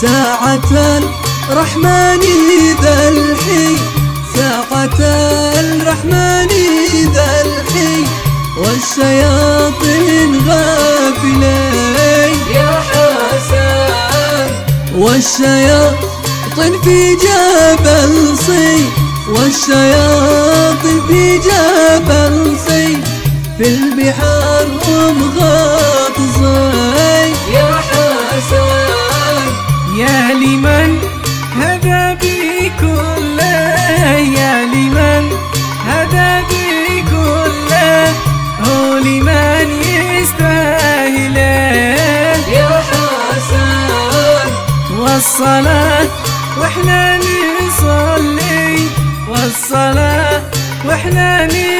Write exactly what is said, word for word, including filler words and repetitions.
ساعة الرحمن ذا الحي، ساعة الرحمن ذا الحي، والشياطين غافلين يا حسن، والشياطين في جبل صي، والشياطين في جبل صي، في البحار هم غاطسين يا حسن. يا لمن هدى بكله، يا لمن هدى بكله، هو لمن يستاهله يا حسن. والصلاة واحنا نصلي، والصلاة واحنا نصلي